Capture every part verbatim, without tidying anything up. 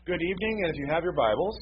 Good evening, and if you have your Bibles,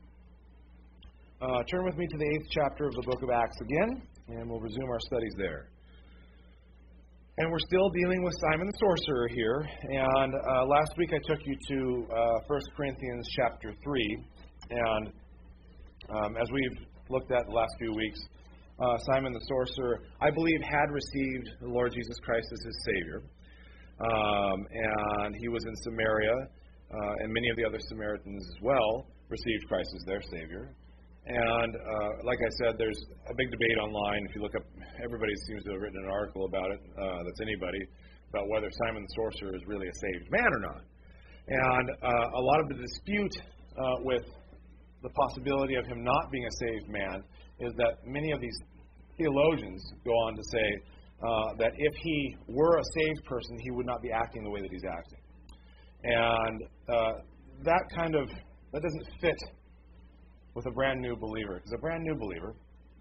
uh, turn with me to the eighth chapter of the book of Acts again, and we'll resume our studies there. And we're still dealing with Simon the Sorcerer here, and uh, last week I took you to uh, First Corinthians chapter three, and um, as we've looked at the last few weeks, uh, Simon the Sorcerer, I believe, had received the Lord Jesus Christ as his Savior, um, and he was in Samaria. Uh, and many of the other Samaritans as well received Christ as their Savior. And uh, like I said, there's a big debate online. If you look up, everybody seems to have written an article about it, uh, that's anybody, about whether Simon the Sorcerer is really a saved man or not. And uh, a lot of the dispute uh, with the possibility of him not being a saved man is that many of these theologians go on to say uh, that if he were a saved person, he would not be acting the way that he's acting. And uh, that kind of, that doesn't fit with a brand new believer. Because a brand new believer,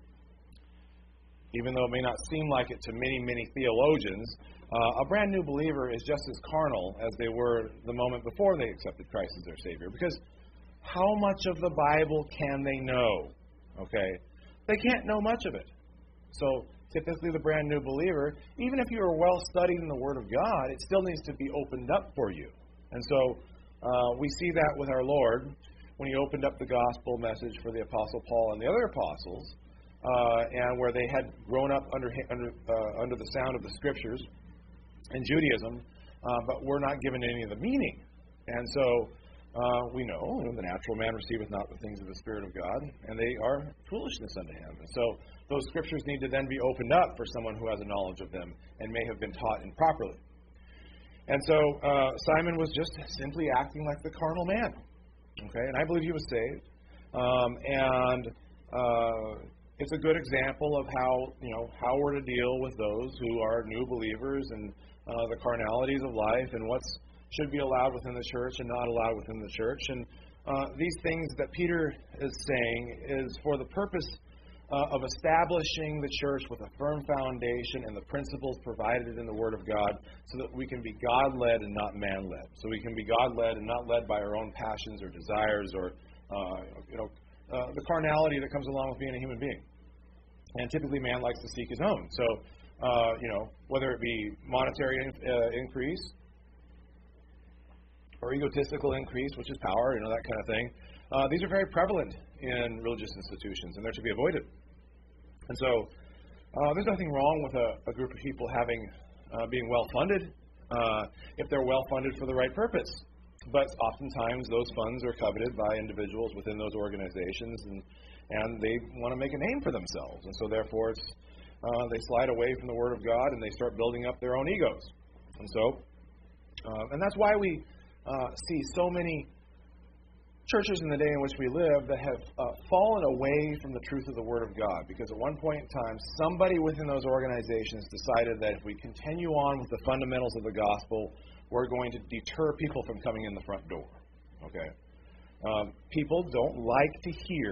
even though it may not seem like it to many, many theologians, uh, a brand new believer is just as carnal as they were the moment before they accepted Christ as their Savior. Because how much of the Bible can they know? Okay? They can't know much of it. So typically the brand new believer, even if you are well studied in the Word of God, it still needs to be opened up for you. And so uh, we see that with our Lord when he opened up the gospel message for the Apostle Paul and the other apostles, uh, and where they had grown up under under uh, under the sound of the Scriptures and Judaism, uh, but were not given any of the meaning. And so uh, we know the natural man receiveth not the things of the Spirit of God, and they are foolishness unto him. And so those Scriptures need to then be opened up for someone who has a knowledge of them and may have been taught improperly. And so uh, Simon was just simply acting like the carnal man, okay? And I believe he was saved. Um, and uh, it's a good example of how, you know, how we're to deal with those who are new believers and uh, the carnalities of life and what should be allowed within the church and not allowed within the church. And uh, these things that Peter is saying is for the purpose Uh, of establishing the church with a firm foundation and the principles provided in the Word of God so that we can be God-led and not man-led. So we can be God-led and not led by our own passions or desires or, uh, you know, uh, the carnality that comes along with being a human being. And typically man likes to seek his own. So, uh, you know, whether it be monetary uh, increase or egotistical increase, which is power, you know, that kind of thing. Uh, these are very prevalent in religious institutions, and they're to be avoided. And so uh, there's nothing wrong with a, a group of people having uh, being well-funded uh, if they're well-funded for the right purpose. But oftentimes those funds are coveted by individuals within those organizations, and, and they want to make a name for themselves. And so therefore it's, uh, they slide away from the Word of God, and they start building up their own egos. And so, uh, and that's why we uh, see so many churches in the day in which we live that have uh, fallen away from the truth of the Word of God, because at one point in time, somebody within those organizations decided that if we continue on with the fundamentals of the gospel, we're going to deter people from coming in the front door. Okay, um, people don't like to hear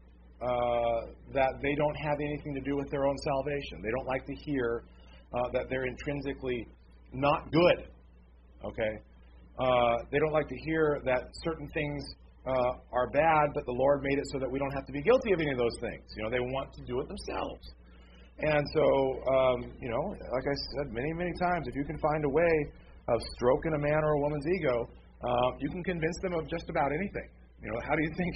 uh, that they don't have anything to do with their own salvation. They don't like to hear uh, that they're intrinsically not good. Okay, uh, they don't like to hear that certain things Uh, are bad, but the Lord made it so that we don't have to be guilty of any of those things. You know, they want to do it themselves. And so, um, you know, like I said many, many times, if you can find a way of stroking a man or a woman's ego, uh, you can convince them of just about anything. You know, how do you think?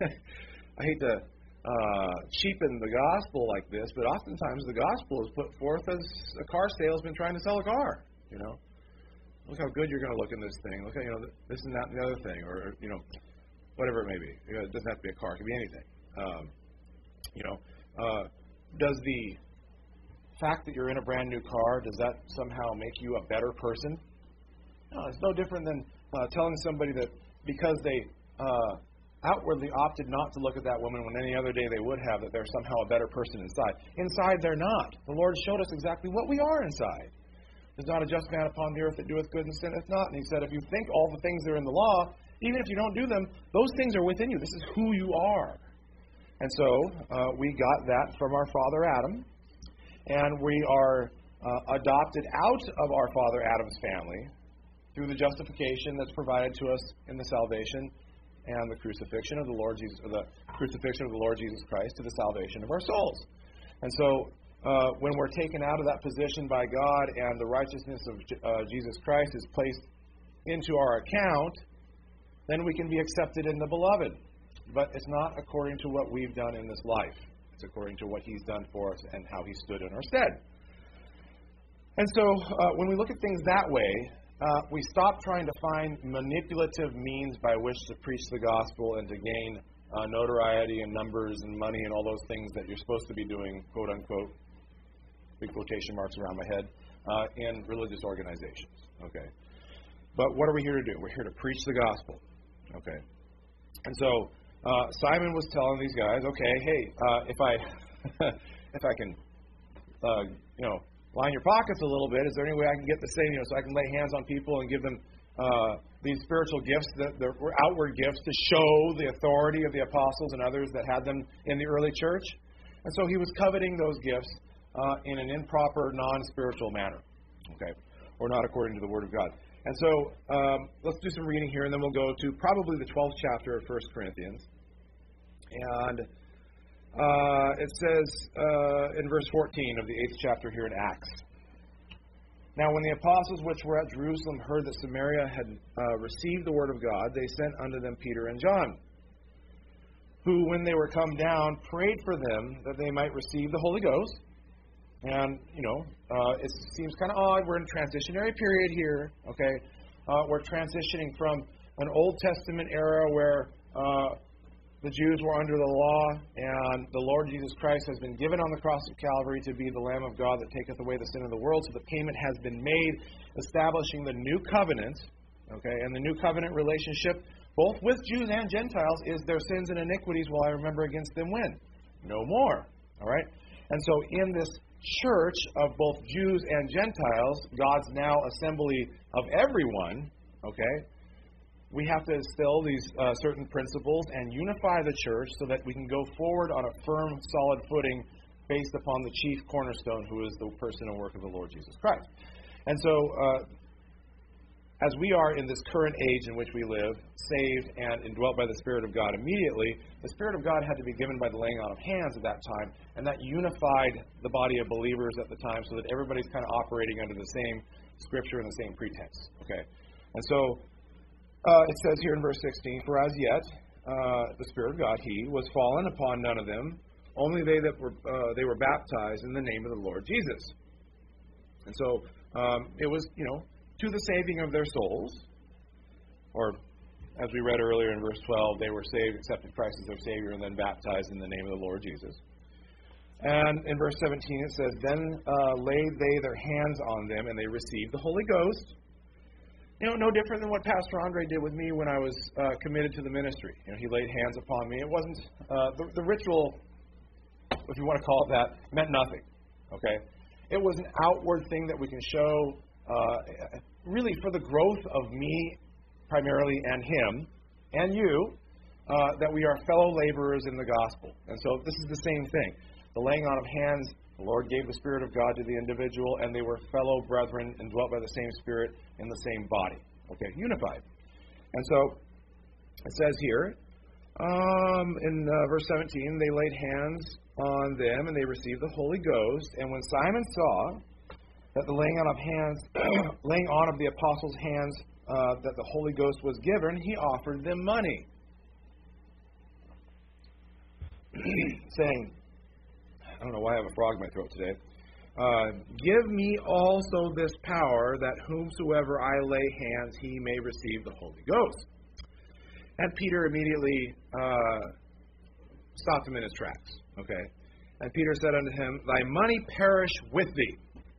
I hate to uh, cheapen the gospel like this, but oftentimes the gospel is put forth as a car salesman trying to sell a car. You know, look how good you're going to look in this thing. Look at, you know, this and that and the other thing, or, or you know, whatever it may be. It doesn't have to be a car. It could be anything. Um, you know, uh, does the fact that you're in a brand new car, does that somehow make you a better person? No, it's no different than uh, telling somebody that because they uh, outwardly opted not to look at that woman when any other day they would have, that they're somehow a better person inside. Inside, they're not. The Lord showed us exactly what we are inside. There's not a just man upon the earth that doeth good and sinneth not. And he said, if you think all the things that are in the law, even if you don't do them, those things are within you. This is who you are. And so uh, we got that from our father Adam, and we are uh, adopted out of our father Adam's family through the justification that's provided to us in the salvation, uh, and we are and the crucifixion of the Lord Jesus, or the crucifixion of the Lord Jesus Christ to the salvation of our souls. And so, uh, when we're taken out of that position by God and the righteousness of uh, Jesus Christ is placed into our account, then we can be accepted in the Beloved. But it's not according to what we've done in this life. It's according to what He's done for us and how He stood in our stead. And so, uh, when we look at things that way, uh, we stop trying to find manipulative means by which to preach the gospel and to gain uh, notoriety and numbers and money and all those things that you're supposed to be doing, quote unquote, big quotation marks around my head, uh, in religious organizations. Okay. But what are we here to do? We're here to preach the gospel. Okay. And so, uh, Simon was telling these guys, okay, hey, uh, if I if I can, uh, you know, line your pockets a little bit, is there any way I can get the same, you know, so I can lay hands on people and give them uh, these spiritual gifts that were outward gifts to show the authority of the apostles and others that had them in the early church? And so he was coveting those gifts uh, in an improper, non-spiritual manner, okay, or not according to the Word of God. And so um, let's do some reading here, and then we'll go to probably the twelfth chapter of First Corinthians. And uh, it says uh, in verse fourteen of the eighth chapter here in Acts, "Now when the apostles which were at Jerusalem heard that Samaria had uh, received the word of God, they sent unto them Peter and John, who, when they were come down, prayed for them that they might receive the Holy Ghost." And, you know, uh, it seems kind of odd. We're in a transitionary period here, okay? Uh, we're transitioning from an Old Testament era where uh, the Jews were under the law, and the Lord Jesus Christ has been given on the cross of Calvary to be the Lamb of God that taketh away the sin of the world. So the payment has been made, establishing the new covenant, okay? And the new covenant relationship, both with Jews and Gentiles, is their sins and iniquities will I remember against them when? No more, all right? And so in this church of both Jews and Gentiles, God's now assembly of everyone, okay, we have to instill these uh, certain principles and unify the church so that we can go forward on a firm, solid footing based upon the chief cornerstone, who is the person and work of the Lord Jesus Christ. And so, uh, as we are in this current age in which we live, saved and indwelt by the Spirit of God immediately, the Spirit of God had to be given by the laying on of hands at that time, and that unified the body of believers at the time so that everybody's kind of operating under the same scripture and the same pretense. Okay, and so uh, it says here in verse sixteen, "For as yet uh, the Spirit of God, He, was fallen upon none of them, only they that were uh, they were baptized in the name of the Lord Jesus." And so um, it was, you know, to the saving of their souls, or as we read earlier in verse twelve, they were saved, accepted Christ as their Savior, and then baptized in the name of the Lord Jesus. And in verse seventeen it says, "Then uh, laid they their hands on them, and they received the Holy Ghost." You know, no different than what Pastor Andre did with me when I was uh, committed to the ministry. You know, he laid hands upon me. It wasn't, uh, the, the ritual, if you want to call it that, meant nothing, okay? It was an outward thing that we can show Uh, really for the growth of me primarily and him and you, uh, that we are fellow laborers in the gospel. And so this is the same thing. The laying on of hands, the Lord gave the Spirit of God to the individual, and they were fellow brethren and dwelt by the same Spirit in the same body. Okay, unified. And so it says here, um, in uh, verse seventeen, they laid hands on them and they received the Holy Ghost. And when Simon saw that the laying on of hands, laying on of the apostles' hands, uh, that the Holy Ghost was given, he offered them money, saying, I don't know why I have a frog in my throat today. Uh, "Give me also this power, that whomsoever I lay hands, he may receive the Holy Ghost." And Peter immediately uh, stopped him in his tracks. Okay, and Peter said unto him, "Thy money perish with thee,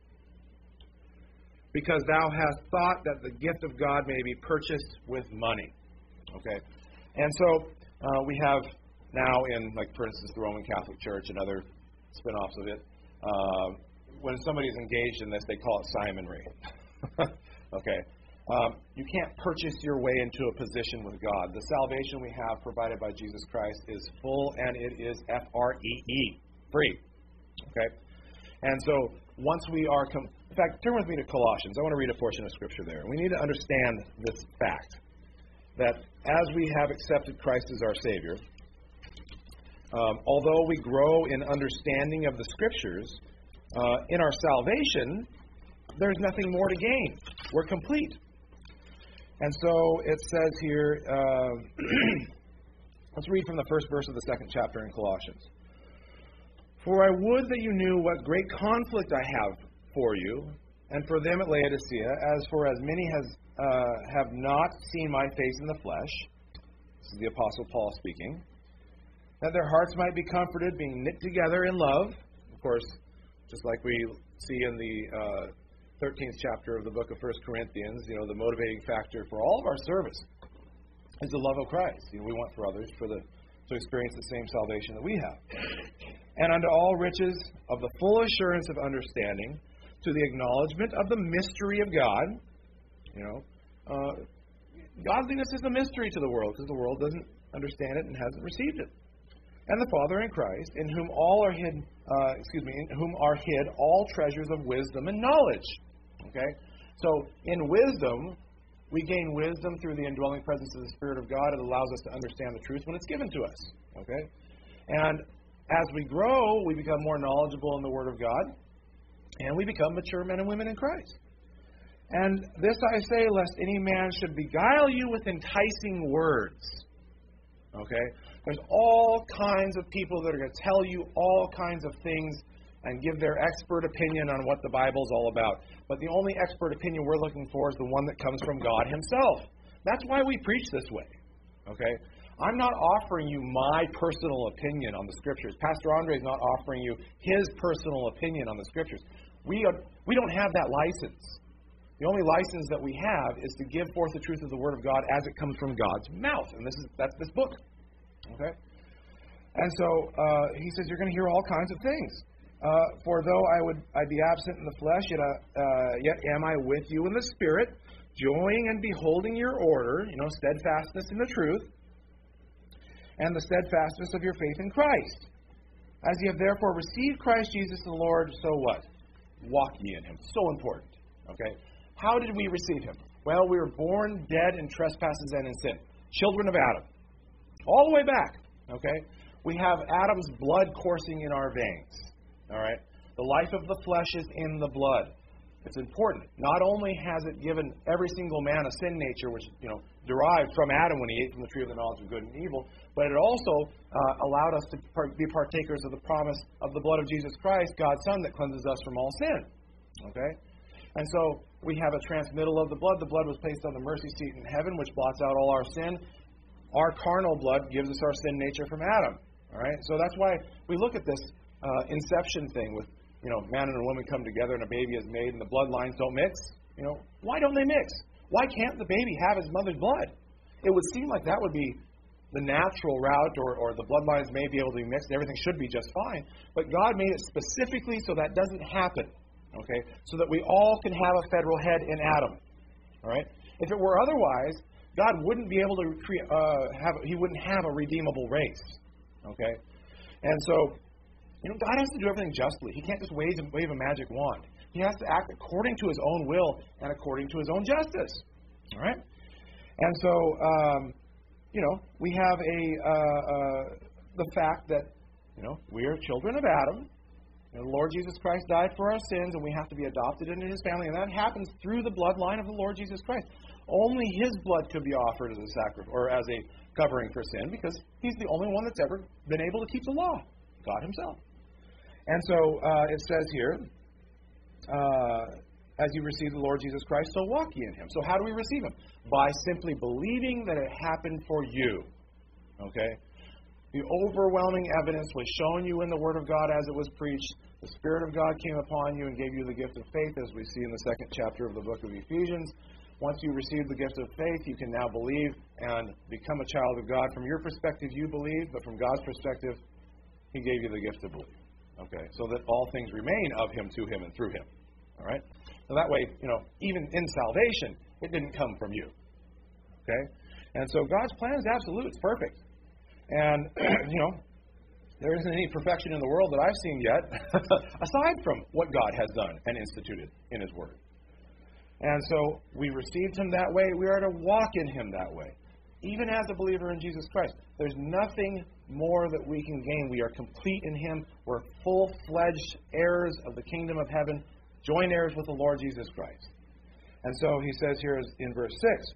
because thou hast thought that the gift of God may be purchased with money." Okay, and so uh, we have now in, like, for instance, the Roman Catholic Church and other spin-offs of it, uh, when somebody's engaged in this, they call it Simonry. Okay, um, you can't purchase your way into a position with God. The salvation we have provided by Jesus Christ is full, and it is F R E E, free. Okay, and so once we are com- in fact, turn with me to Colossians. I want to read a portion of Scripture there. We need to understand this fact. that as we have accepted Christ as our Savior, um, although we grow in understanding of the Scriptures, uh, in our salvation, there's nothing more to gain. We're complete. And so it says here, uh, let's read from the first verse of the second chapter in Colossians. For I would that you knew what great conflict I have for you, and for them at Laodicea, as for as many as uh, have not seen my face in the flesh. This is the Apostle Paul speaking. That their hearts might be comforted, being knit together in love. Of course, just like we see in the uh, thirteenth chapter of the book of First Corinthians, you know, the motivating factor for all of our service is the love of Christ. You know, we want for others for the to experience the same salvation that we have. And unto all riches of the full assurance of understanding, to the acknowledgement of the mystery of God. You know, uh, godliness is a mystery to the world because the world doesn't understand it and hasn't received it. And the Father in Christ, in whom all are hid, uh, excuse me, in whom are hid all treasures of wisdom and knowledge. Okay, so in wisdom, we gain wisdom through the indwelling presence of the Spirit of God. It allows us to understand the truth when it's given to us. Okay, and as we grow, we become more knowledgeable in the Word of God, and we become mature men and women in Christ. And this I say, lest any man should beguile you with enticing words. Okay? There's all kinds of people that are going to tell you all kinds of things and give their expert opinion on what the Bible's all about. But the only expert opinion we're looking for is the one that comes from God Himself. That's why we preach this way. Okay? I'm not offering you my personal opinion on the Scriptures. Pastor Andre is not offering you his personal opinion on the Scriptures. We are, we don't have that license. The only license that we have is to give forth the truth of the Word of God as it comes from God's mouth. And this is that's this book. Okay? And so uh, he says you're going to hear all kinds of things. Uh, For though I would I be absent in the flesh, yet, uh, uh, yet am I with you in the Spirit, joying and beholding your order, you know, steadfastness in the truth, and the steadfastness of your faith in Christ. As ye have therefore received Christ Jesus the Lord, so what? Walk ye in Him. So important. Okay? How did we receive Him? Well, we were born dead in trespasses and in sin. Children of Adam. All the way back. Okay? We have Adam's blood coursing in our veins. All right? The life of the flesh is in the blood. It's important. Not only has it given every single man a sin nature, which, you know, derived from Adam when he ate from the tree of the knowledge of good and evil, but it also uh, allowed us to be partakers of the promise of the blood of Jesus Christ, God's Son, that cleanses us from all sin. Okay? And so we have a transmittal of the blood. The blood was placed on the mercy seat in heaven, which blots out all our sin. Our carnal blood gives us our sin nature from Adam. All right? So that's why we look at this uh, inception thing with, you know, man and a woman come together and a baby is made and the bloodlines don't mix. You know, why don't they mix? Why can't the baby have his mother's blood? It would seem like that would be the natural route, or, or the bloodlines may be able to be mixed. Everything should be just fine. But God made it specifically so that doesn't happen. Okay? So that we all can have a federal head in Adam. All right? If it were otherwise, God wouldn't be able to create, uh, have, He wouldn't have a redeemable race. Okay? And so, you know, God has to do everything justly. He can't just wave, wave a magic wand. He has to act according to His own will and according to His own justice. All right? And so, um, you know, we have a uh, uh, the fact that, you know, we are children of Adam. You know, the Lord Jesus Christ died for our sins, and we have to be adopted into His family. And that happens through the bloodline of the Lord Jesus Christ. Only His blood could be offered as a sacrifice or as a covering for sin, because He's the only one that's ever been able to keep the law, God Himself. And so uh, it says here, uh, as you receive the Lord Jesus Christ, so walk ye in Him. So how do we receive Him? By simply believing that it happened for you. Okay? The overwhelming evidence was shown you in the Word of God as it was preached. The Spirit of God came upon you and gave you the gift of faith, as we see in the second chapter of the book of Ephesians. Once you receive the gift of faith, you can now believe and become a child of God. From your perspective, you believe, but from God's perspective, He gave you the gift of belief. Okay, so that all things remain of Him, to Him, and through Him. All right? So that way, you know, even in salvation, it didn't come from you. Okay? And so God's plan is absolute. It's perfect. And, you know, there isn't any perfection in the world that I've seen yet, aside from what God has done and instituted in His Word. And so we received Him that way. We are to walk in Him that way. even as a believer in Jesus Christ. There's nothing more that we can gain. We are complete in Him. We're full-fledged heirs of the kingdom of heaven, joint heirs with the Lord Jesus Christ. And so he says here in verse six,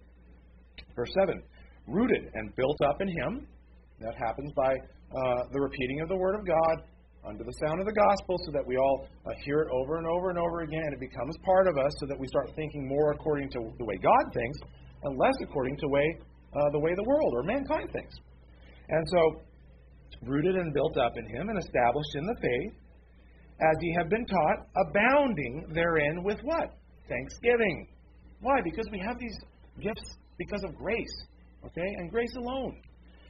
verse seven, rooted and built up in Him. That happens by uh, the repeating of the Word of God under the sound of the gospel, so that we all uh, hear it over and over and over again, and it becomes part of us, so that we start thinking more according to the way God thinks and less according to way, uh, the way the world or mankind thinks. And so, rooted and built up in Him and established in the faith, as ye have been taught, abounding therein with what? Thanksgiving. Why? Because we have these gifts because of grace, okay, and grace alone.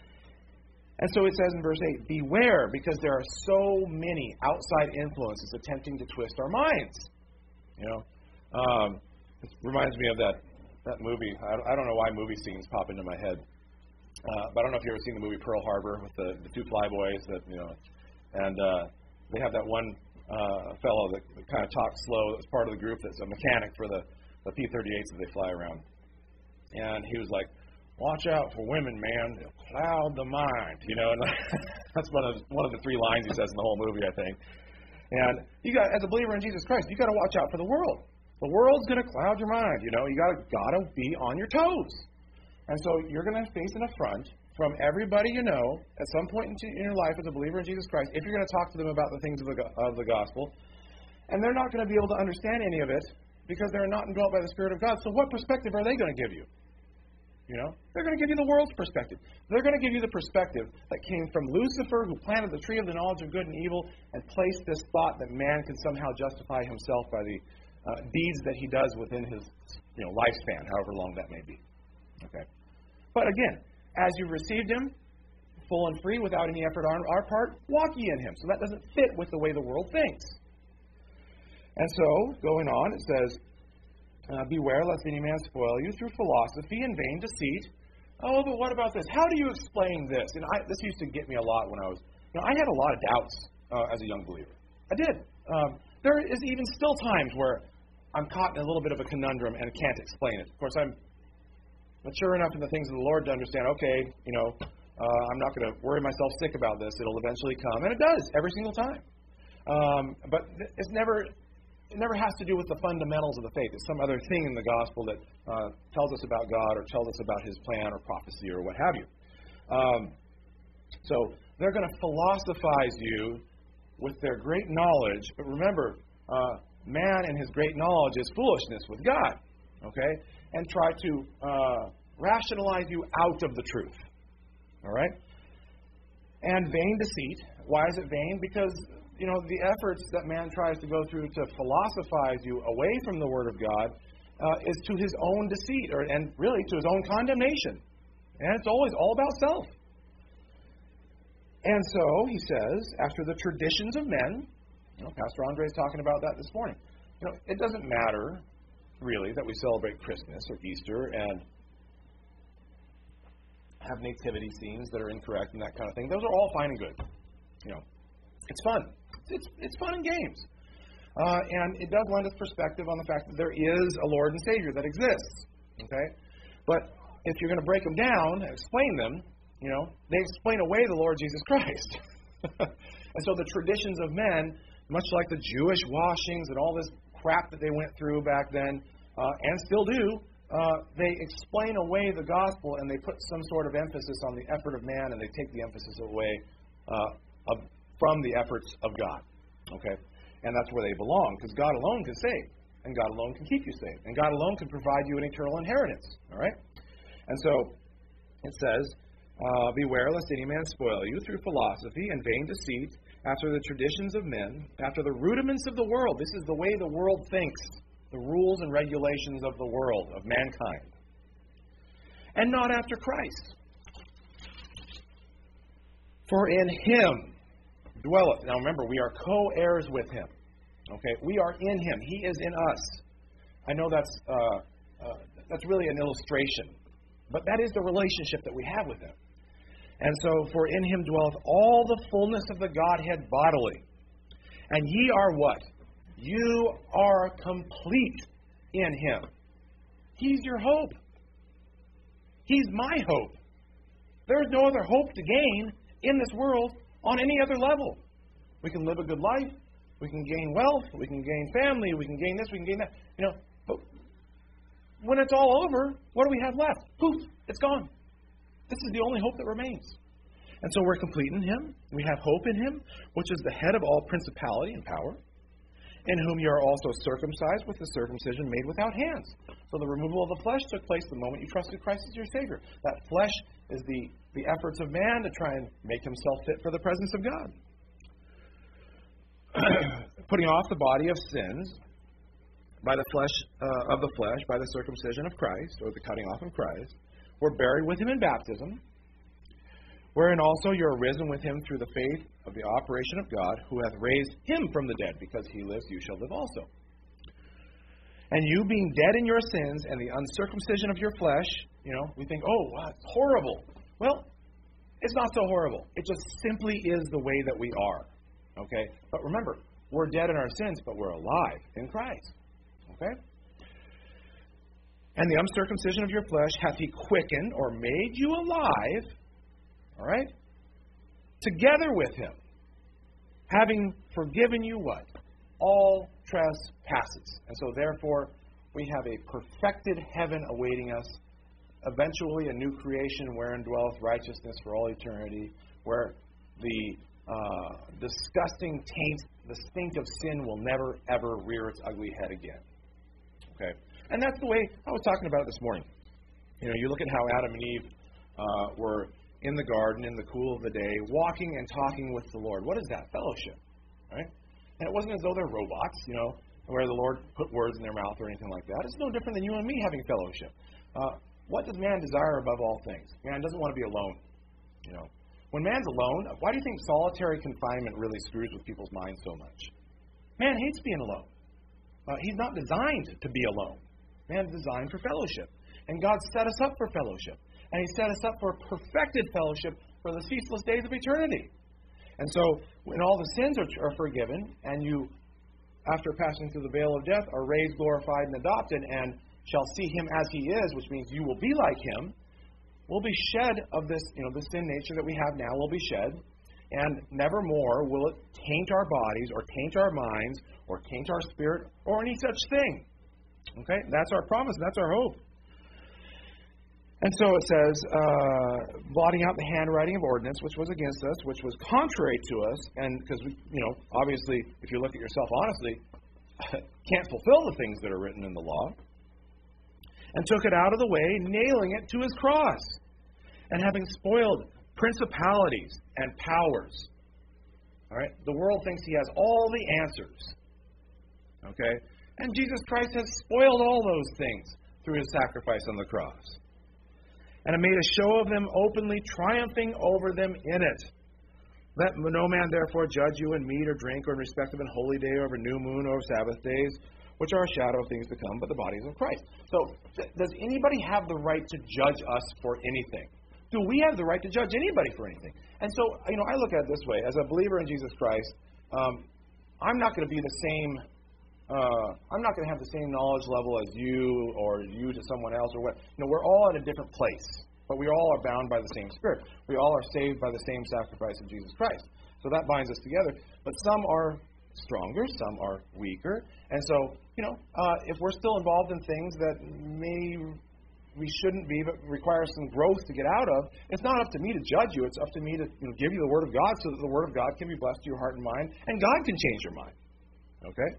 And so it says in verse eight, beware, because there are so many outside influences attempting to twist our minds. You know, um, it reminds me of that, that movie. I, I don't know why movie scenes pop into my head. Uh, but I don't know if you've ever seen the movie Pearl Harbor with the, the two flyboys that, you know, and uh, they have that one uh, fellow that, that kind of talks slow that's part of the group that's a mechanic for the, the P thirty-eights that they fly around. And he was like, watch out for women, man. They'll cloud the mind. You know, and that's one of one of the three lines he says in the whole movie, I think. And you got, as a believer in Jesus Christ, you got to watch out for the world. The world's going to cloud your mind. You know, you got to got to be on your toes. And so you're going to face an affront from everybody you know at some point in your life as a believer in Jesus Christ, if you're going to talk to them about the things of the of the gospel, and they're not going to be able to understand any of it because they're not indwelt by the Spirit of God. So what perspective are they going to give you? You know, they're going to give you the world's perspective. They're going to give you the perspective that came from Lucifer, who planted the tree of the knowledge of good and evil and placed this thought that man can somehow justify himself by the uh, deeds that he does within his, you know, lifespan, however long that may be. Okay. But again, as you've received Him, full and free, without any effort on our part, walk ye in Him. So that doesn't fit with the way the world thinks. And so, going on, it says, Uh, beware lest any man spoil you through philosophy and vain deceit. Oh, but what about this? How do you explain this? And I, this used to get me a lot when I was, you know, I had a lot of doubts uh, as a young believer. I did. Um, there is even still times where I'm caught in a little bit of a conundrum and can't explain it. Of course, I'm mature enough in the things of the Lord to understand, okay, you know, uh, I'm not going to worry myself sick about this. It'll eventually come. And it does, every single time. Um, but it's never... It never has to do with the fundamentals of the faith. It's some other thing in the gospel that uh, tells us about God or tells us about His plan or prophecy or what have you. Um, so they're going to philosophize you with their great knowledge. But remember, uh, man and his great knowledge is foolishness with God. Okay? And try to uh, rationalize you out of the truth. All right? And vain deceit. Why is it vain? Because, you know, the efforts that man tries to go through to philosophize you away from the Word of God uh, is to his own deceit, or and really to his own condemnation. And it's always all about self. And so, he says, after the traditions of men, you know, Pastor Andre is talking about that this morning. You know, it doesn't matter, really, that we celebrate Christmas or Easter and have nativity scenes that are incorrect and that kind of thing. Those are all fine and good. You know, it's fun. It's it's fun and games. Uh, and it does lend us perspective on the fact that there is a Lord and Savior that exists. Okay? But if you're going to break them down and explain them, you know, they explain away the Lord Jesus Christ. And so the traditions of men, much like the Jewish washings and all this crap that they went through back then, uh, and still do, uh, they explain away the gospel and they put some sort of emphasis on the effort of man, and they take the emphasis away uh, of, from the efforts of God. Okay? And that's where they belong, because God alone can save, and God alone can keep you safe, and God alone can provide you an eternal inheritance. All right? And so it says, uh, beware lest any man spoil you through philosophy and vain deceit, after the traditions of men, after the rudiments of the world. This is the way the world thinks, the rules and regulations of the world, of mankind. And not after Christ. For in Him dwelleth. Now remember, we are co-heirs with Him. Okay, we are in Him. He is in us. I know that's uh, uh, that's really an illustration, but that is the relationship that we have with Him. And so, for in Him dwelleth all the fullness of the Godhead bodily. And ye are what? You are complete in Him. He's your hope. He's my hope. There is no other hope to gain in this world on any other level. We can live a good life. We can gain wealth. We can gain family. We can gain this. We can gain that. You know, but when it's all over, what do we have left? Poof, it's gone. This is the only hope that remains. And so we're complete in Him. We have hope in Him, which is the head of all principality and power, in whom you are also circumcised with the circumcision made without hands. So the removal of the flesh took place the moment you trusted Christ as your Savior. That flesh is the, the efforts of man to try and make himself fit for the presence of God. Putting off the body of sins by the flesh uh, of the flesh, by the circumcision of Christ, or the cutting off of Christ, we're buried with Him in baptism, wherein also you are risen with Him through the faith of the operation of God, who hath raised Him from the dead. Because He lives, you shall live also. And you being dead in your sins and the uncircumcision of your flesh, you know, we think, oh, wow, it's horrible. Well, it's not so horrible. It just simply is the way that we are. Okay? But remember, we're dead in our sins, but we're alive in Christ. Okay? And the uncircumcision of your flesh hath He quickened or made you alive, all right, together with Him, having forgiven you what? All trespasses. And so therefore, we have a perfected heaven awaiting us, eventually a new creation wherein dwelleth righteousness for all eternity, where the uh, disgusting taint, the stink of sin will never, ever rear its ugly head again. Okay? And that's the way I was talking about it this morning. You know, you look at how Adam and Eve uh, were in the garden in the cool of the day, walking and talking with the Lord. What is that? Fellowship. Right? And it wasn't as though they're robots, you know, where the Lord put words in their mouth or anything like that. It's no different than you and me having fellowship. Uh, what does man desire above all things? Man doesn't want to be alone. You know, when man's alone, why do you think solitary confinement really screws with people's minds so much? Man hates being alone. Uh, he's not designed to be alone. Man's designed for fellowship. And God set us up for fellowship. And He set us up for perfected fellowship for the ceaseless days of eternity. And so, when all the sins are, are forgiven, and you, after passing through the veil of death, are raised, glorified, and adopted, and shall see Him as He is, which means you will be like Him, will be shed of this, you know, the sin nature that we have now will be shed, and never more will it taint our bodies, or taint our minds, or taint our spirit, or any such thing. Okay? That's our promise, that's our hope. And so it says, uh, blotting out the handwriting of ordinance, which was against us, which was contrary to us, and because, we, you know, obviously, if you look at yourself honestly, can't fulfill the things that are written in the law, and took it out of the way, nailing it to His cross, and having spoiled principalities and powers. All right? The world thinks he has all the answers. Okay? And Jesus Christ has spoiled all those things through His sacrifice on the cross. And have made a show of them openly, triumphing over them in it. Let no man therefore judge you in meat or drink, or in respect of an holy day, or of a new moon, or of Sabbath days, which are a shadow of things to come, but the bodies of Christ. So, th- does anybody have the right to judge us for anything? Do we have the right to judge anybody for anything? And so, you know, I look at it this way. As a believer in Jesus Christ, um, I'm not going to be the same... Uh, I'm not going to have the same knowledge level as you or you to someone else or what. You know, we're all at a different place, but we all are bound by the same Spirit. We all are saved by the same sacrifice of Jesus Christ. So that binds us together. But some are stronger, some are weaker. And so, you know, uh, if we're still involved in things that may we shouldn't be, but require some growth to get out of, it's not up to me to judge you. It's up to me to, you know, give you the Word of God so that the Word of God can be blessed to your heart and mind, and God can change your mind. Okay?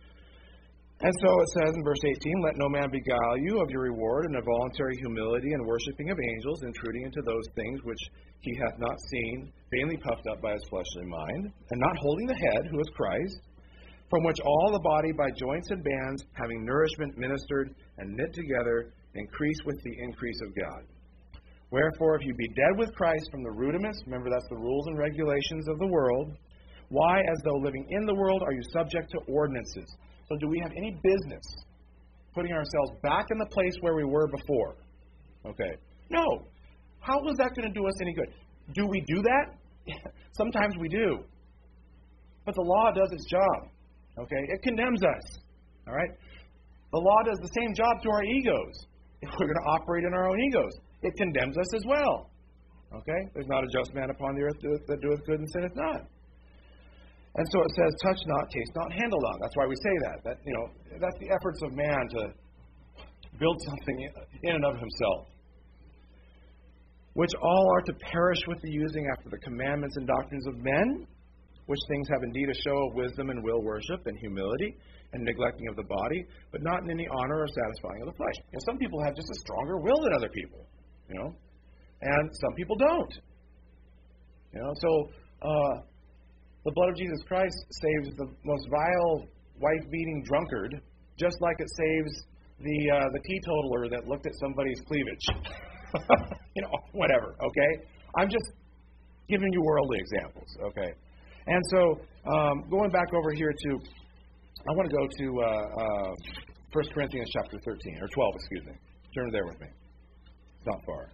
And so it says in verse eighteen, let no man beguile you of your reward in a voluntary humility and worshipping of angels, intruding into those things which he hath not seen, vainly puffed up by his fleshly mind, and not holding the head, who is Christ, from which all the body by joints and bands, having nourishment ministered and knit together, increase with the increase of God. Wherefore, if you be dead with Christ from the rudiments, remember that's the rules and regulations of the world, why, as though living in the world, are you subject to ordinances? So do we have any business putting ourselves back in the place where we were before? Okay. No. How is that going to do us any good? Do we do that? Sometimes we do. But the law does its job. Okay? It condemns us. All right? The law does the same job to our egos if we're going to operate in our own egos. it condemns us as well. Okay? There's not a just man upon the earth that doeth good and sinneth not. And so it says, touch not, taste not, handle not. That's why we say that. That, you know, that's the efforts of man to build something in and of himself. Which all are to perish with the using after the commandments and doctrines of men, which things have indeed a show of wisdom and will worship and humility and neglecting of the body, but not in any honor or satisfying of the flesh. You know, some people have just a stronger will than other people, you know, and some people don't. You know, so uh, the blood of Jesus Christ saves the most vile, wife-beating drunkard, just like it saves the uh, the teetotaler that looked at somebody's cleavage. You know, whatever, okay? I'm just giving you worldly examples, okay? And so, um, going back over here to, I want to go to uh, uh, First Corinthians chapter thirteen, or twelve, excuse me. Turn there with me. It's not far.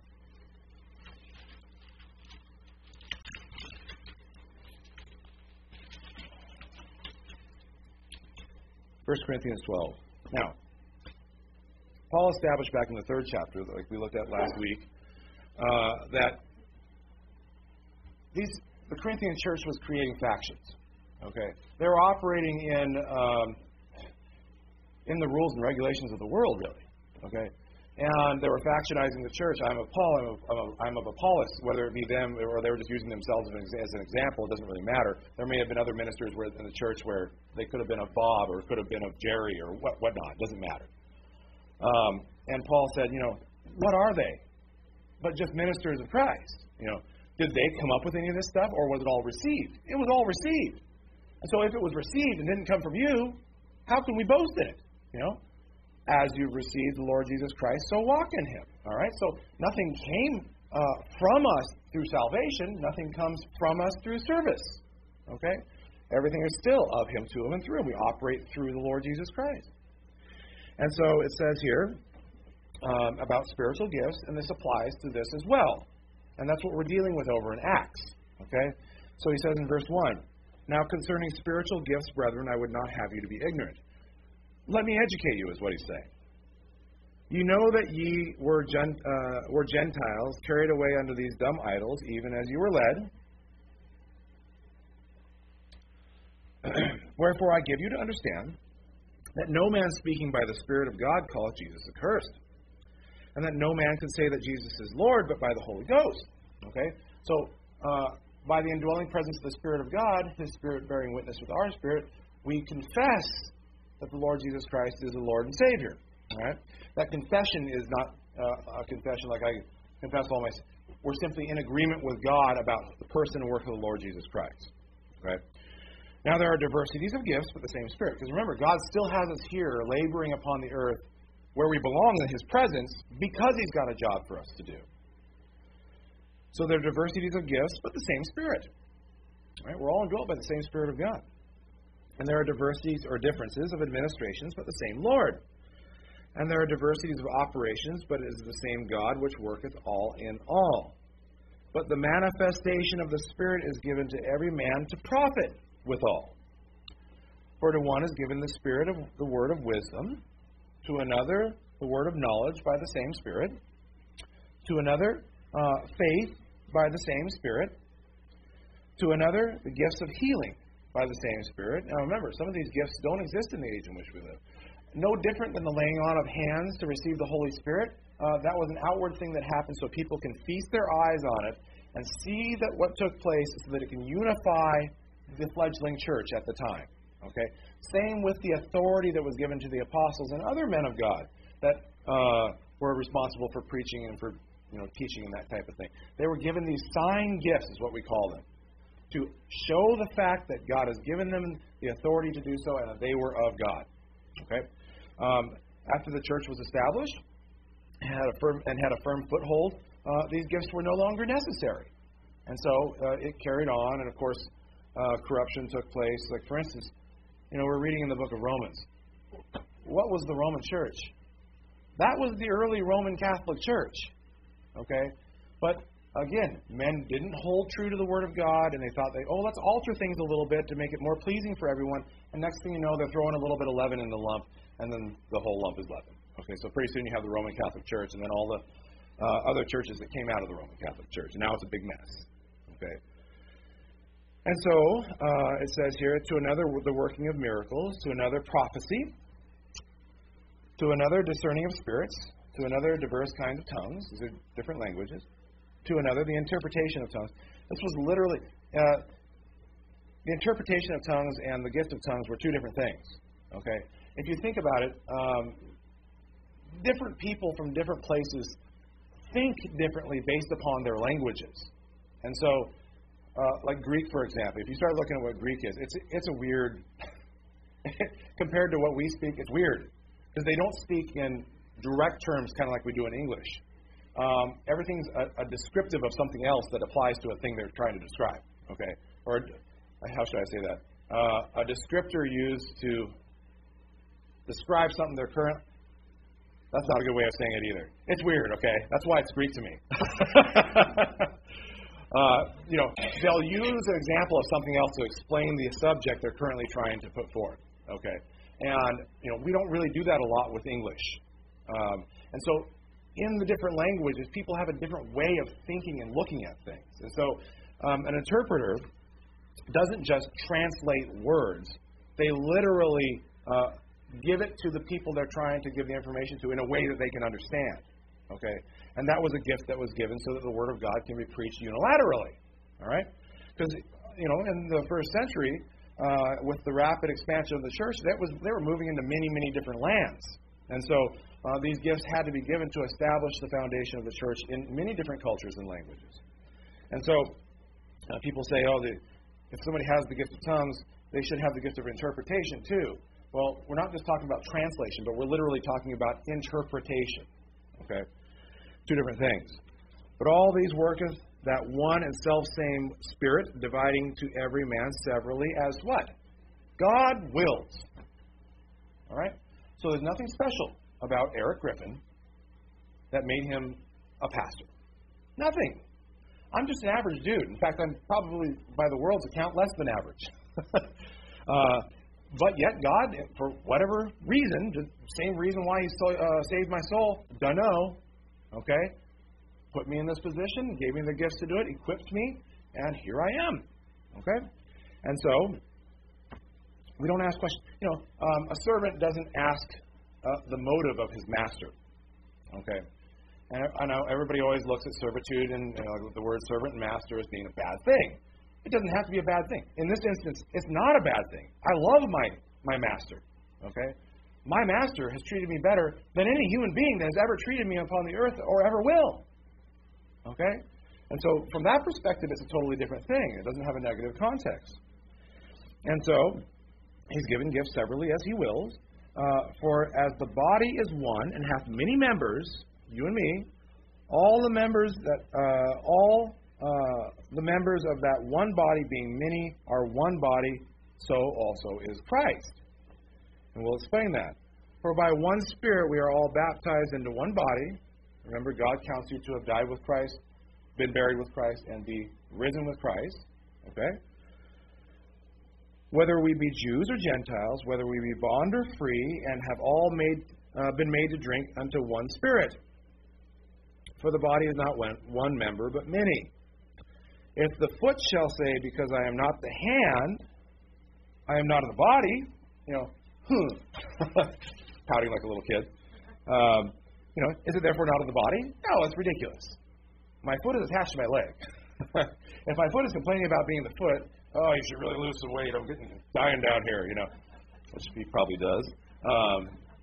First Corinthians twelve. Now, Paul established back in the third chapter, like we looked at last week, uh, that these the Corinthian church was creating factions. Okay, they were operating in um, in the rules and regulations of the world, really. Okay, and they were factionizing the church. I'm of Paul. I'm of, I'm of, I'm of Apollos. Whether it be them or they were just using themselves as an example, it doesn't really matter. There may have been other ministers where, in the church where they could have been of Bob or could have been of Jerry or what whatnot. It doesn't matter. Um, and Paul said, you know, what are they? But just ministers of Christ. You know, did they come up with any of this stuff, or was it all received? It was all received. And so if it was received and didn't come from you, how can we boast in it? You know, as you've received the Lord Jesus Christ, so walk in Him. All right. So nothing came uh, from us through salvation. Nothing comes from us through service. Okay. Everything is still of Him, to Him, and through Him. We operate through the Lord Jesus Christ. And so it says here um, about spiritual gifts, and this applies to this as well. And that's what we're dealing with over in Acts. Okay? So he says in verse one, now concerning spiritual gifts, brethren, I would not have you to be ignorant. Let me educate you, is what he's saying. You know that ye were, gent, uh, were Gentiles, carried away unto these dumb idols, even as you were led. Wherefore I give you to understand that no man speaking by the Spirit of God calleth Jesus accursed, and that no man can say that Jesus is Lord but by the Holy Ghost. Okay? So, uh, by the indwelling presence of the Spirit of God, His Spirit bearing witness with our spirit, we confess that the Lord Jesus Christ is the Lord and Savior. All right? That confession is not uh, a confession like I confess all my sins. We're simply in agreement with God about the person and work of the Lord Jesus Christ. Right? Now there are diversities of gifts, but the same Spirit. Because remember, God still has us here laboring upon the earth where we belong in His presence because He's got a job for us to do. So there are diversities of gifts, but the same Spirit. Right? We're all indwelt by the same Spirit of God. And there are diversities or differences of administrations, but the same Lord. And there are diversities of operations, but it is the same God which worketh all in all. But the manifestation of the Spirit is given to every man to profit withal. For to one is given the Spirit of the word of wisdom, to another the word of knowledge by the same Spirit, to another uh, faith by the same Spirit, to another the gifts of healing by the same Spirit. Now remember, some of these gifts don't exist in the age in which we live. No different than the laying on of hands to receive the Holy Spirit. Uh, that was an outward thing that happened so people can feast their eyes on it and see that what took place so that it can unify the fledgling church at the time. Okay. Same with the authority that was given to the apostles and other men of God that uh, were responsible for preaching and for you know teaching and that type of thing. They were given these sign gifts, is what we call them, to show the fact that God has given them the authority to do so and that they were of God. Okay. Um, after the church was established and had a firm and had a firm foothold, uh, these gifts were no longer necessary, and so uh, it carried on. And of course, uh, corruption took place. Like for instance, you know, we're reading in the book of Romans. What was the Roman Church? That was the early Roman Catholic Church. Okay, but again, men didn't hold true to the Word of God, and they thought, they, oh, let's alter things a little bit to make it more pleasing for everyone. And next thing you know, they're throwing a little bit of leaven in the lump, and then the whole lump is leaven. Okay, so pretty soon you have the Roman Catholic Church, and then all the uh, other churches that came out of the Roman Catholic Church. And now it's a big mess. Okay. And so uh, it says here, to another the working of miracles, to another prophecy, to another discerning of spirits, to another diverse kind of tongues. These are different languages. To another the interpretation of tongues. This was literally uh, the interpretation of tongues and the gift of tongues were two different things. Okay, if you think about it, um, different people from different places think differently based upon their languages, and so. Uh, like Greek, for example, if you start looking at what Greek is, it's it's a weird, compared to what we speak, it's weird. Because they don't speak in direct terms kind of like we do in English. Um, everything's a, a descriptive of something else that applies to a thing they're trying to describe. Okay? Or, how should I say that? Uh, a descriptor used to describe something they're current. That's not a good way of saying it either. It's weird, okay? That's why it's Greek to me. Uh, you know, they'll use an example of something else to explain the subject they're currently trying to put forth. Okay, and you know, we don't really do that a lot with English. Um, and so, in the different languages, people have a different way of thinking and looking at things. And so, um, an interpreter doesn't just translate words; they literally uh, give it to the people they're trying to give the information to in a way that they can understand. Okay. And that was a gift that was given so that the Word of God can be preached unilaterally. All right? Because, you know, in the first century, uh, with the rapid expansion of the church, that was they were moving into many, many different lands. And so uh, these gifts had to be given to establish the foundation of the church in many different cultures and languages. And so uh, people say, oh, the, if somebody has the gift of tongues, they should have the gift of interpretation too. Well, we're not just talking about translation, but we're literally talking about interpretation. Okay? Two different things. But all these worketh that one and self-same Spirit, dividing to every man severally as what? God wills. All right? So there's nothing special about Eric Griffin that made him a pastor. Nothing. I'm just an average dude. In fact, I'm probably, by the world's account, less than average. uh, but yet God, for whatever reason, the same reason why He so, uh, saved my soul, dunno. Okay? Put me in this position, gave me the gifts to do it, equipped me, and here I am. Okay? And so, we don't ask questions. You know, um, a servant doesn't ask uh, the motive of his master. Okay? And I know everybody always looks at servitude and you know, the word servant and master as being a bad thing. It doesn't have to be a bad thing. In this instance, it's not a bad thing. I love my, my master. Okay? My master has treated me better than any human being that has ever treated me upon the earth or ever will. Okay? And so, from that perspective, it's a totally different thing. It doesn't have a negative context. And so, He's given gifts severally as He wills. Uh, for as the body is one and hath many members, you and me, all the members that uh, all uh, the members of that one body being many are one body, so also is Christ. And we'll explain that. For by one Spirit we are all baptized into one body. Remember, God counts you to have died with Christ, been buried with Christ, and be risen with Christ. Okay? Whether we be Jews or Gentiles, whether we be bond or free, and have all made uh, been made to drink unto one Spirit. For the body is not one, one member, but many. If the foot shall say, because I am not the hand, I am not of the body, you know, pouting like a little kid. Um, you know, is it therefore not of the body? No, it's ridiculous. My foot is attached to my leg. If my foot is complaining about being the foot, oh, you should really lose some weight. I'm getting dying down here, you know, which he probably does. Um,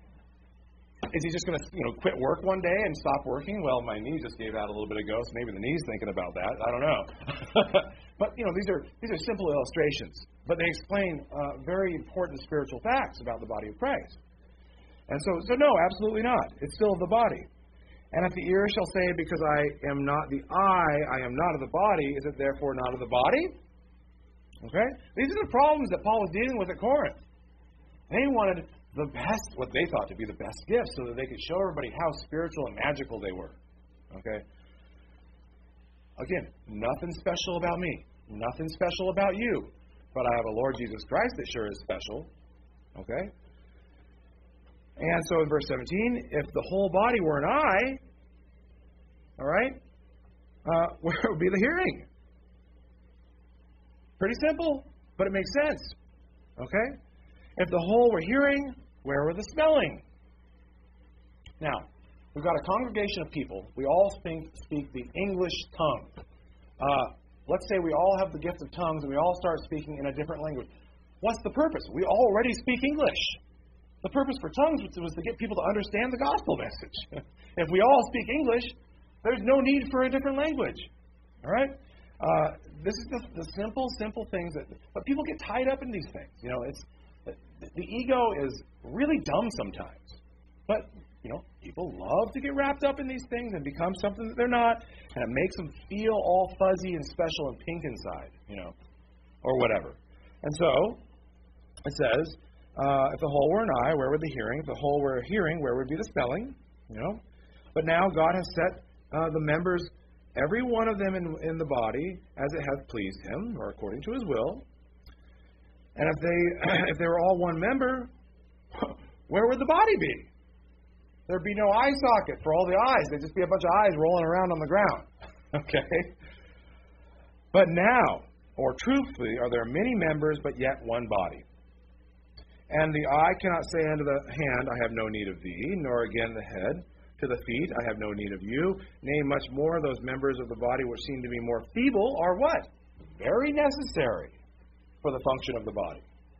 is he just going to, you know, quit work one day and stop working? Well, my knee just gave out a little bit ago, so maybe the knee's thinking about that. I don't know. But you know, these are these are simple illustrations, but they explain uh, very important spiritual facts about the body of Christ. And so, so no, absolutely not. It's still of the body. And if the ear shall say, because I am not the eye, I am not of the body, is it therefore not of the body? Okay? These are the problems that Paul was dealing with at Corinth. They wanted the best, what they thought to be the best gifts, so that they could show everybody how spiritual and magical they were. Okay? Again, nothing special about me. Nothing special about you. But I have a Lord Jesus Christ that sure is special. Okay? And so in verse seventeen, if the whole body were an eye, all right, uh, where would be the hearing? Pretty simple, but it makes sense. Okay? If the whole were hearing, where were the smelling? Now, we've got a congregation of people. We all speak, speak the English tongue. Uh, let's say we all have the gift of tongues and we all start speaking in a different language. What's the purpose? We already speak English. The purpose for tongues was to get people to understand the gospel message. If we all speak English, there's no need for a different language. All right? Uh, this is the, the simple, simple things that, but people get tied up in these things. You know, it's the, the ego is really dumb sometimes. But you know, people love to get wrapped up in these things and become something that they're not, and it makes them feel all fuzzy and special and pink inside, you know, or whatever. And so it says, uh, if the whole were an eye, where would the hearing? If the whole were a hearing, where would be the smelling? You know, but now God has set uh, the members, every one of them in, in the body, as it hath pleased Him, or according to His will. And if they if they were all one member, where would the body be? There'd be no eye socket for all the eyes. There'd just be a bunch of eyes rolling around on the ground. Okay? But now, or truthfully, are there many members, but yet one body? And the eye cannot say unto the hand, I have no need of thee, nor again the head to the feet, I have no need of you. Nay, much more, those members of the body which seem to be more feeble are what? Very necessary for the function of the body.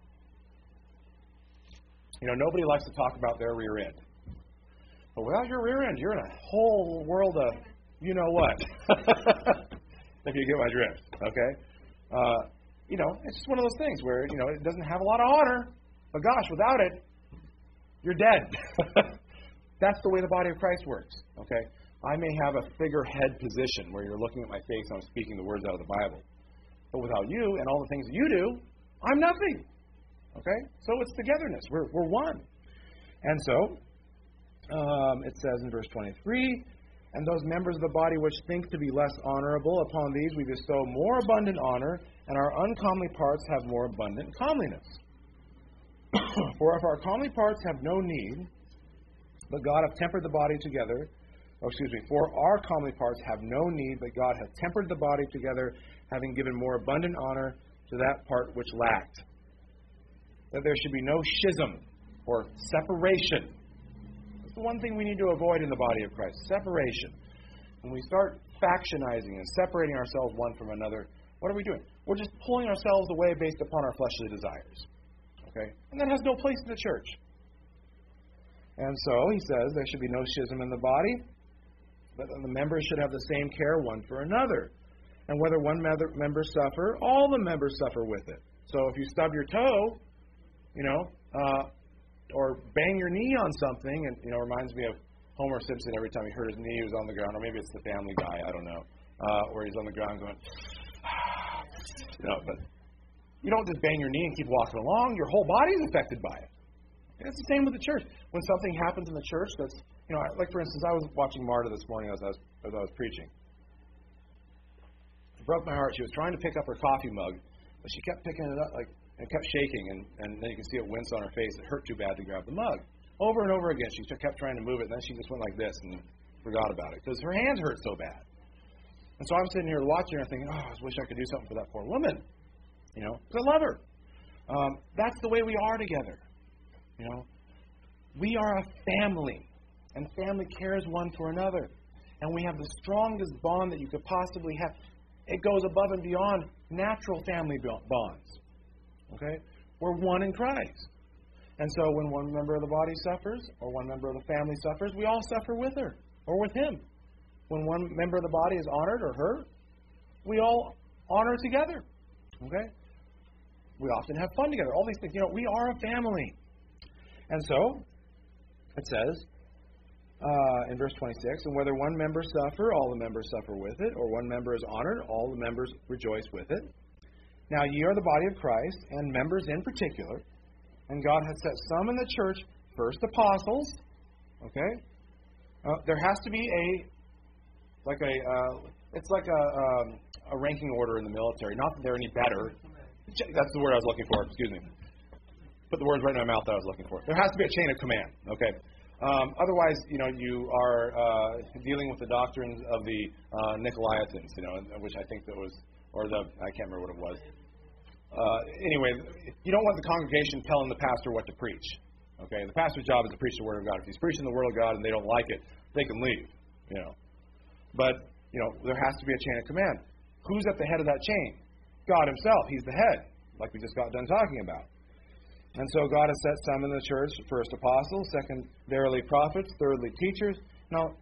You know, nobody likes to talk about their rear end. But without your rear end, you're in a whole world of you know what. If you get my drift, okay? Uh, you know, it's just one of those things where, you know, it doesn't have a lot of honor. But gosh, without it, you're dead. That's the way the body of Christ works, okay? I may have a figurehead position where you're looking at my face and I'm speaking the words out of the Bible. But without you and all the things that you do, I'm nothing, okay? So it's togetherness. We're, we're one. And so, um, it says in verse twenty-three, and those members of the body which think to be less honorable, upon these we bestow more abundant honor, and our uncomely parts have more abundant comeliness. For if our comely parts have no need, but God hath tempered the body together, or excuse me, for our comely parts have no need, but God hath tempered the body together, having given more abundant honor to that part which lacked. That there should be no schism or separation. That's the one thing we need to avoid in the body of Christ, separation. When we start factionizing and separating ourselves one from another, what are we doing? We're just pulling ourselves away based upon our fleshly desires. Okay? And that has no place in the church. And so, he says, there should be no schism in the body, but the members should have the same care one for another. And whether one member suffer, all the members suffer with it. So if you stub your toe, you know, uh, or bang your knee on something, and, you know, reminds me of Homer Simpson every time he hurt his knee, he was on the ground, or maybe it's the Family Guy, I don't know, uh, where he's on the ground going, you know, but you don't just bang your knee and keep walking along. Your whole body is affected by it. And it's the same with the church. When something happens in the church that's, you know, like for instance, I was watching Marta this morning as I was, as I was preaching. It broke my heart. She was trying to pick up her coffee mug, but she kept picking it up, like, and kept shaking, and, and then you can see it wince on her face. It hurt too bad to grab the mug. Over and over again, she kept trying to move it, and then she just went like this and forgot about it because her hands hurt so bad. And so I'm sitting here watching her thinking, oh, I wish I could do something for that poor woman. You know, because I love her. Um, that's the way we are together. You know, we are a family, and family cares one for another. And we have the strongest bond that you could possibly have. It goes above and beyond natural family bonds. Okay? We're one in Christ. And so when one member of the body suffers, or one member of the family suffers, we all suffer with her, or with him. When one member of the body is honored or hurt, we all honor together. Okay? We often have fun together. All these things. You know, we are a family. And so, it says, uh, in verse twenty-six, and whether one member suffer, all the members suffer with it, or one member is honored, all the members rejoice with it. Now ye are the body of Christ, and members in particular. And God hath set some in the church, first apostles. Okay? Uh, there has to be a, like a, uh, it's like a, um, a ranking order in the military. Not that they're any better. That's the word I was looking for. Excuse me. Put the words right in my mouth that I was looking for. There has to be a chain of command. Okay? Um, otherwise, you know, you are uh, dealing with the doctrines of the uh, Nicolaitans, you know, which I think that was, or the, I can't remember what it was. Uh, anyway, you don't want the congregation telling the pastor what to preach. Okay, the pastor's job is to preach the Word of God. If he's preaching the Word of God and they don't like it, they can leave. You know, but you know there has to be a chain of command. Who's at the head of that chain? God Himself. He's the head, like we just got done talking about. And so God has set some in the church: first apostles, secondarily prophets, thirdly teachers. Now,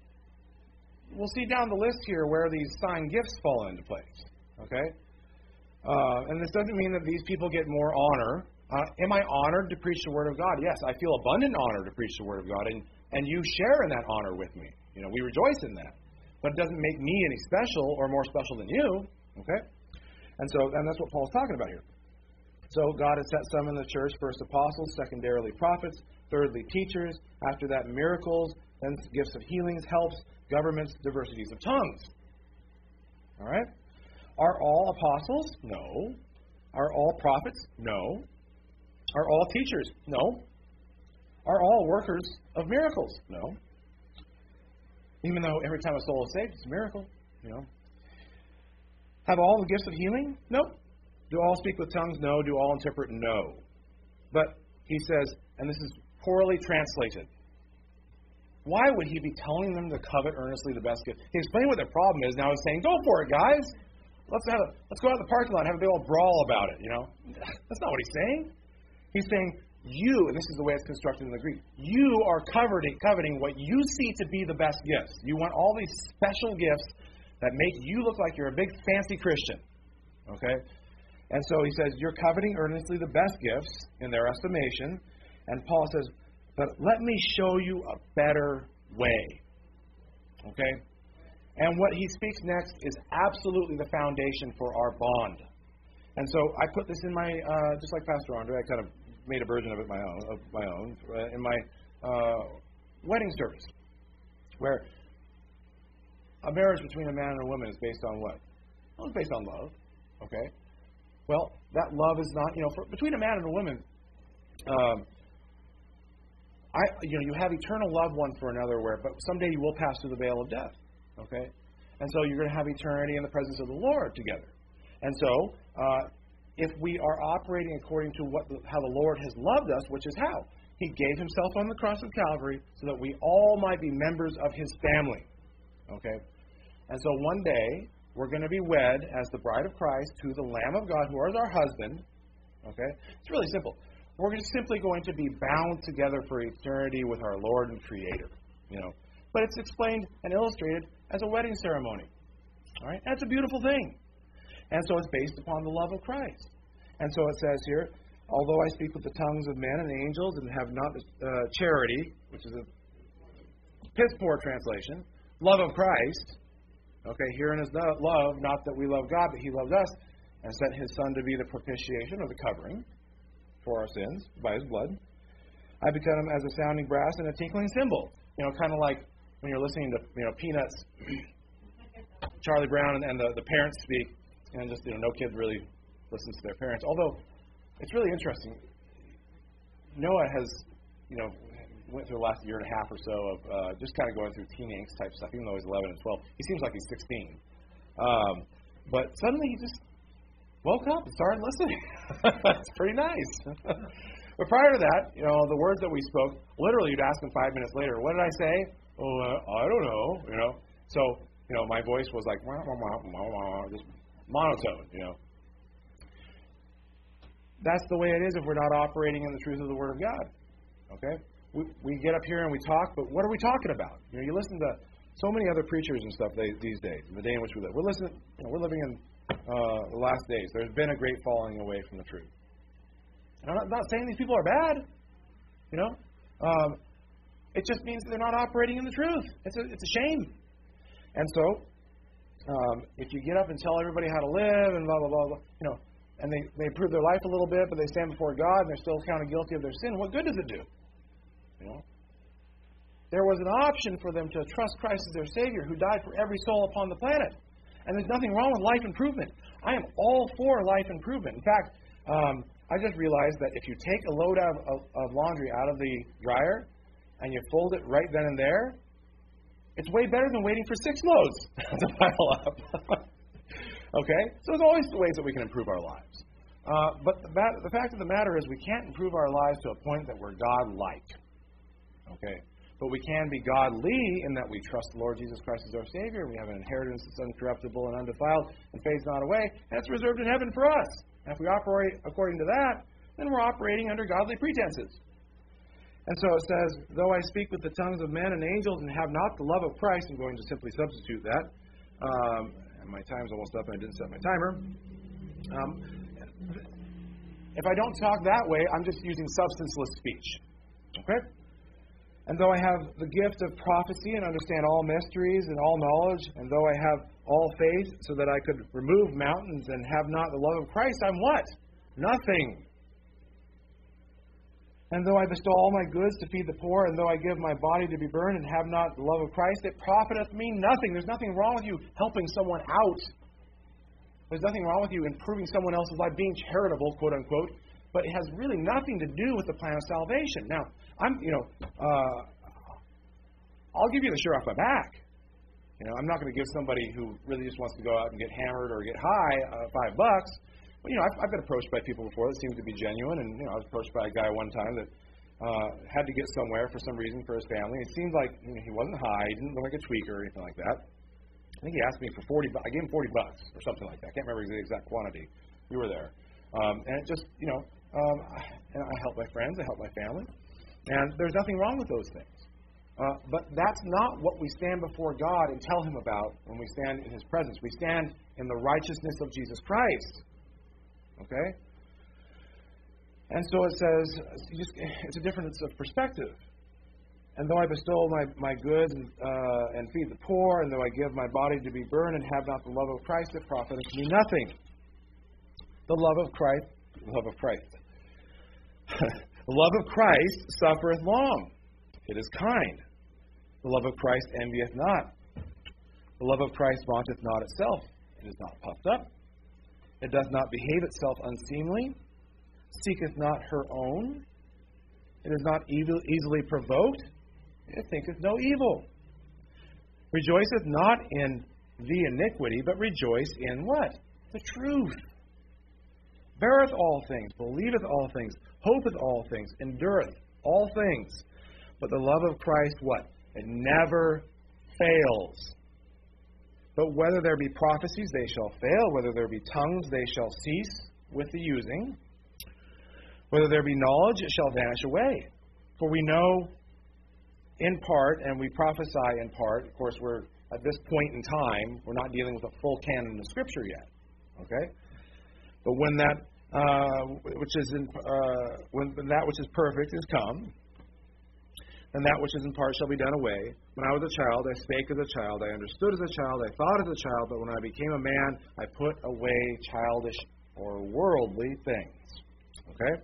we'll see down the list here where these sign gifts fall into place. Okay, uh, and this doesn't mean that these people get more honor. Uh, am I honored to preach the Word of God? Yes, I feel abundant honor to preach the Word of God, and, and you share in that honor with me. You know, we rejoice in that. But it doesn't make me any special or more special than you. Okay? And so, and that's what Paul's talking about here. So God has set some in the church: first apostles, secondarily prophets, thirdly teachers, after that miracles, then gifts of healings, helps, governments, diversities of tongues. All right? Are all apostles? No. Are all prophets? No. Are all teachers? No. Are all workers of miracles? No. Even though every time a soul is saved, it's a miracle. You know. Have all the gifts of healing? No. Do all speak with tongues? No. Do all interpret? No. But he says, and this is poorly translated, why would he be telling them to covet earnestly the best gift? He explained what their problem is. Now he's saying, go for it, guys. Let's have a, let's go out in the parking lot and have a big old brawl about it. You know, that's not what he's saying. He's saying, you, and this is the way it's constructed in the Greek, you are coveting, coveting what you see to be the best gifts. You want all these special gifts that make you look like you're a big fancy Christian. Okay? And so he says, you're coveting earnestly the best gifts in their estimation. And Paul says, but let me show you a better way. Okay? And what he speaks next is absolutely the foundation for our bond. And so I put this in my, uh, just like Pastor Andre, I kind of made a version of it my own, of my own, uh, in my uh, wedding service, where a marriage between a man and a woman is based on what? Well, it's based on love. Okay? Well, that love is not, you know, for, between a man and a woman, um, I, you know, you have eternal love one for another, where, but someday you will pass through the veil of death. Okay? And so you're going to have eternity in the presence of the Lord together. And so, uh, if we are operating according to what the, how the Lord has loved us, which is how? He gave Himself on the cross of Calvary so that we all might be members of His family. Okay? And so one day, we're going to be wed as the bride of Christ to the Lamb of God, who is our husband. Okay? It's really simple. We're just simply going to be bound together for eternity with our Lord and Creator. You know? But it's explained and illustrated as a wedding ceremony. All right? That's a beautiful thing. And so it's based upon the love of Christ. And so it says here, although I speak with the tongues of men and angels and have not uh, charity, which is a piss poor translation, love of Christ. Okay, herein is the love, not that we love God, but He loved us and sent His Son to be the propitiation or the covering for our sins by His blood. I become as a sounding brass and a tinkling cymbal. You know, kind of like when you're listening to, you know, Peanuts, Charlie Brown and, and the, the parents speak. And just, you know, no kid really listens to their parents. Although, it's really interesting. Noah has, you know, went through the last year and a half or so of uh, just kind of going through teen angst type stuff, even though he's eleven and twelve. He seems like he's sixteen. Um, but suddenly he just woke up and started listening. That's pretty nice. But prior to that, you know, the words that we spoke, literally you'd ask him five minutes later, what did I say? Oh, uh, I don't know, you know. So, you know, my voice was like, wah, wah, wah, wah, wah, just monotone, you know. That's the way it is if we're not operating in the truth of the Word of God. Okay? We, we get up here and we talk, but what are we talking about? You know, you listen to so many other preachers and stuff they, these days, in the day in which we live. We're listening. You know, we're living in uh, the last days. There's been a great falling away from the truth. And I'm not, not saying these people are bad. You know, um, it just means they're not operating in the truth. It's a, it's a shame. And so, Um, if you get up and tell everybody how to live and blah, blah, blah, blah, you know, and they, they improve their life a little bit, but they stand before God and they're still counted guilty of their sin, what good does it do? You know? There was an option for them to trust Christ as their Savior, who died for every soul upon the planet. And there's nothing wrong with life improvement. I am all for life improvement. In fact, um, I just realized that if you take a load of, of, of laundry out of the dryer and you fold it right then and there, it's way better than waiting for six loads to pile up. Okay? So there's always ways that we can improve our lives. Uh, but the, the fact of the matter is we can't improve our lives to a point that we're God-like. Okay? But we can be godly in that we trust the Lord Jesus Christ as our Savior. We have an inheritance that's uncorruptible and undefiled and fades not away. And it's reserved in heaven for us. And if we operate according to that, then we're operating under godly pretenses. And so it says, though I speak with the tongues of men and angels and have not the love of Christ, I'm going to simply substitute that. Um, and my time's almost up and I didn't set my timer. Um, if I don't talk that way, I'm just using substanceless speech. Okay? And though I have the gift of prophecy and understand all mysteries and all knowledge, and though I have all faith so that I could remove mountains and have not the love of Christ, I'm what? Nothing. And though I bestow all my goods to feed the poor, and though I give my body to be burned and have not the love of Christ, it profiteth me nothing. There's nothing wrong with you helping someone out. There's nothing wrong with you improving someone else's life, being charitable, quote unquote. But it has really nothing to do with the plan of salvation. Now, I'm, you know, uh, I'll give you the shirt off my back. You know, I'm not going to give somebody who really just wants to go out and get hammered or get high uh, five bucks. Well, you know, I've, I've been approached by people before that seemed to be genuine, and you know, I was approached by a guy one time that uh, had to get somewhere for some reason for his family. It seemed like you know, he wasn't high, he didn't look like a tweaker or anything like that. I think he asked me for forty. I gave him forty bucks or something like that. I can't remember the exact quantity. You were there, um, and it just you know. Um, and I help my friends, I help my family, and there's nothing wrong with those things. Uh, but that's not what we stand before God and tell Him about when we stand in His presence. We stand in the righteousness of Jesus Christ. Okay? And so it says, it's a difference of perspective. And though I bestow my, my goods and, uh, and feed the poor, and though I give my body to be burned and have not the love of Christ, it profiteth me nothing. The love of Christ, the love of Christ. The love of Christ suffereth long. It is kind. The love of Christ envieth not. The love of Christ vaunteth not itself. It is not puffed up. It doth not behave itself unseemly. Seeketh not her own. It is not evil, easily provoked. It thinketh no evil. Rejoiceth not in the iniquity, but rejoice in what? The truth. Beareth all things, believeth all things, hopeth all things, endureth all things. But the love of Christ, what? It never fails. But whether there be prophecies, they shall fail. Whether there be tongues, they shall cease with the using. Whether there be knowledge, it shall vanish away. For we know in part, and we prophesy in part. Of course, we're at this point in time, we're not dealing with a full canon of Scripture yet. Okay? But when that uh, which is in, uh, when, when that which is perfect is come, then that which is in part shall be done away. When I was a child, I spake as a child, I understood as a child, I thought as a child, but when I became a man, I put away childish or worldly things. Okay?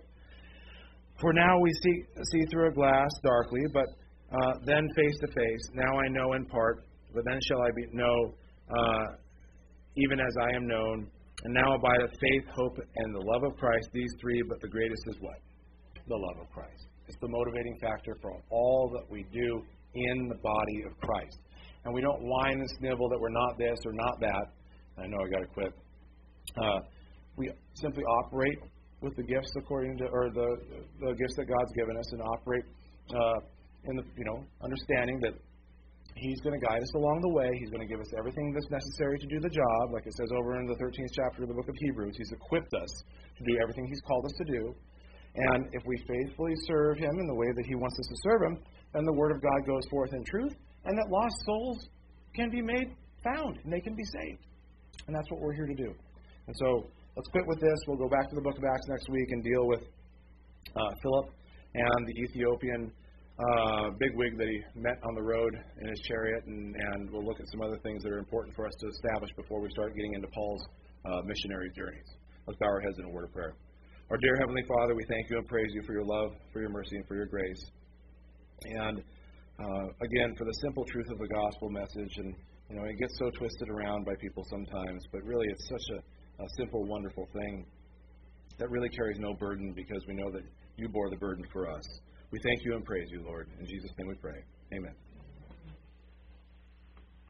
For now we see see through a glass darkly, but uh, then face to face. Now I know in part, but then shall I be know, uh, even as I am known. And now abideth faith, hope, and the love of Christ, these three, but the greatest is what? The love of Christ. It's the motivating factor for all that we do in the body of Christ. And we don't whine and snivel that we're not this or not that. I know I got to quit. Uh, we simply operate with the gifts according to, or the the gifts that God's given us, and operate uh, in the, you know, understanding that He's going to guide us along the way. He's going to give us everything that's necessary to do the job. Like it says over in the thirteenth chapter of the book of Hebrews, He's equipped us to do everything He's called us to do. And if we faithfully serve Him in the way that He wants us to serve Him, then the Word of God goes forth in truth, and that lost souls can be made found, and they can be saved. And that's what we're here to do. And so let's quit with this. We'll go back to the book of Acts next week and deal with uh, Philip and the Ethiopian Uh, bigwig that he met on the road in his chariot, and, and we'll look at some other things that are important for us to establish before we start getting into Paul's uh, missionary journeys. Let's bow our heads in a word of prayer. Our dear Heavenly Father, we thank You and praise You for Your love, for Your mercy, and for Your grace. And uh, again, for the simple truth of the gospel message. And you know, it gets so twisted around by people sometimes, but really it's such a, a simple, wonderful thing that really carries no burden, because we know that You bore the burden for us. We thank you and praise you, Lord. In Jesus' name we pray. Amen.